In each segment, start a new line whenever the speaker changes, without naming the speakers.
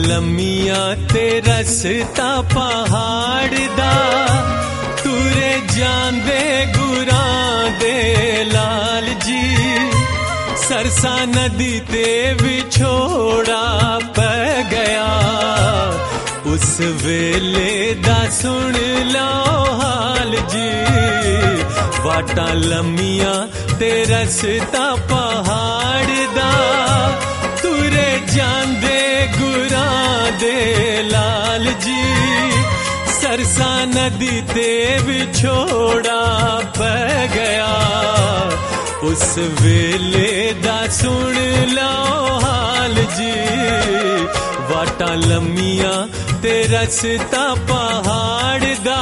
लम्मिया ते रस्ता पहाड़ दा तुरे जांदे गुरां दे लाल जी सरसा नदी ते विछोड़ा पै गया उस वेले दा सुन लो हाल जी वाटा लम्मिया ते रस्ता पहाड़ दा तुरे जांदे गुरां दे लाल जी सरसा नदी ते विछोड़ा पै गया उस वेले दा सुन लो हाल जी वाटा लम्मिया ते रस्ता पहाड़ दा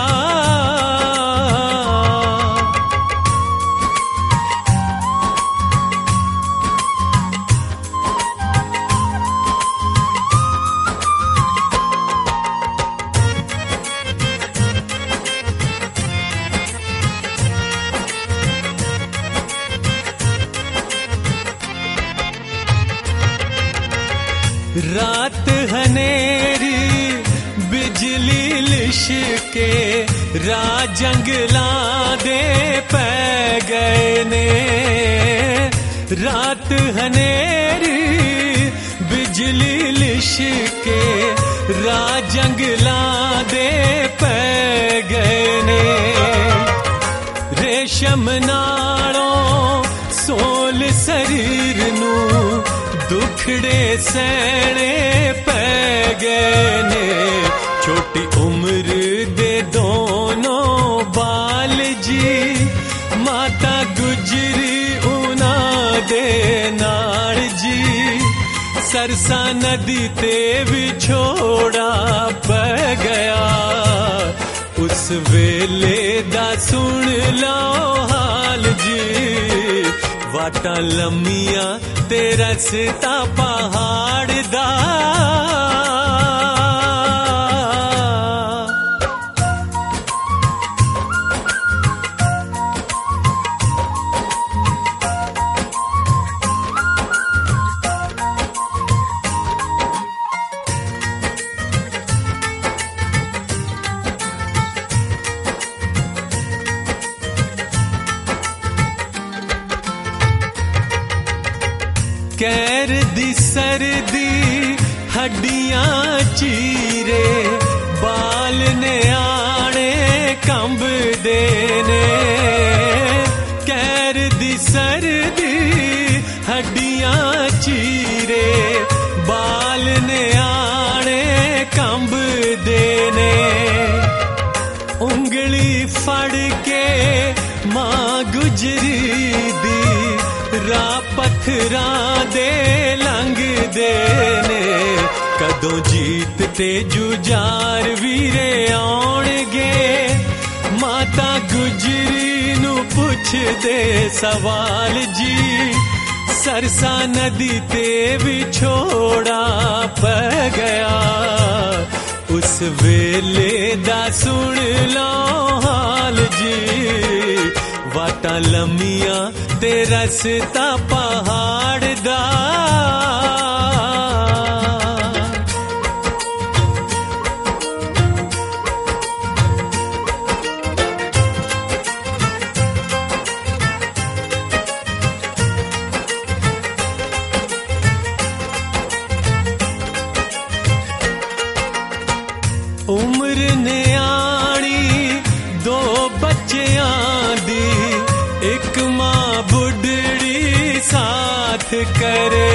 रात हनेरी बिजली लिशके राजंगला दे पै गए ने रात हनेरी बिजली लिशके राजंगला दे पै गए ने रेशम नालों सोल शरीर नू दुखड़े सहने पै गए ने छोटी उम्र दे दोनों बाल जी माता गुजरी उना दे नाल जी सरसा नदी ते विछोड़ा पै गया उस वेले दा सुन लो हाल जी वाटा लम्मिया ते रस्ता पहाड़ दा कैर दी सर्दी हड्डियां चीरे बाल ने आने कंब देने कैर दी सर्दी हड्डियां चीरे बाल ने आने कंब देने उंगली फड़ के मां गुजरी दी राह पत्थरां दे लंघ देने कदों जीत ते जुजार वीरे आउणगे माता गुजरी नू पुछदे सवाल जी सरसा नदी ते विछोड़ा पै गया उस वेले दा सुन लो हाल जी वाटा लम्मिया ते रस्ता पहाड़ दा उम्र ने आनी दो बच्चियां दी एक मां बुढ़ड़ी साथ करे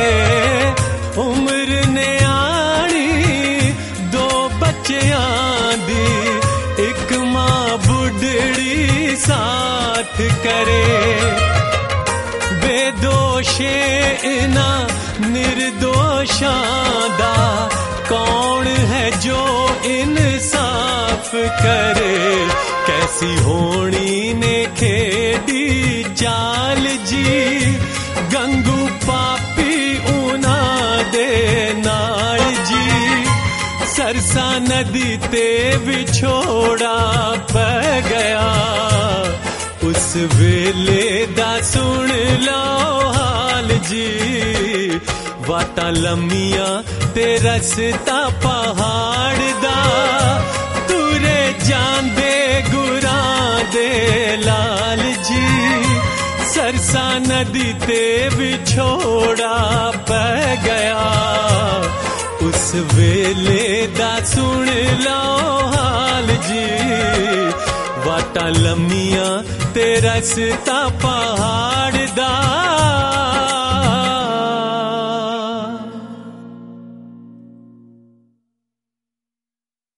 उम्र ने आनी दो बच्चियां दी एक मां बुढ़ड़ी साथ करे बेदोशे इना निर्दोषां दा कौन है जो इंसाफ करे कैसी होनी ने खेडी चाल जी गंगू पापी उना दे नाल जी सरसा नदी ते विछोड़ा पै गया उस वेले दा सुन लो हाल जी ਵਾਟਾਂ ਲੰਮੀਆਂ ਤੇ ਰਸਤਾ ਪਹਾੜ ਦਾ ਤੁਰੇ ਜਾਂਦੇ ਗੁਰਾਂ ਦੇ ਲਾਲ ਜੀ ਸਰਸਾ ਨਦੀ ਤੇ ਵਿਛੋੜਾ ਪੈ ਗਿਆ ਉਸ ਵੇਲੇ ਦਾ ਸੁਣ ਲਓ ਹਾਲ ਜੀ ਵਾਟਾਂ ਲੰਮੀਆਂ ਤੇ ਰਸਤਾ ਪਹਾੜ ਦਾ